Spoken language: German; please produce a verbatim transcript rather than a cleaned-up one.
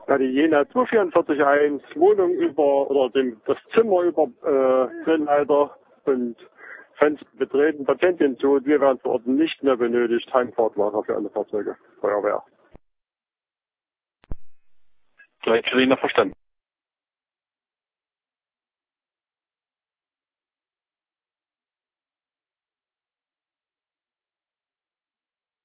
Ja, die Jena zwei vier vier eins, Wohnung über, oder dem, das Zimmer über, äh, Brennleiter und Fenster betreten, Patientin zu, wir werden vor Ort nicht mehr benötigt, Heimfahrtwagen für alle Fahrzeuge, Feuerwehr. Gleich Karina verstanden.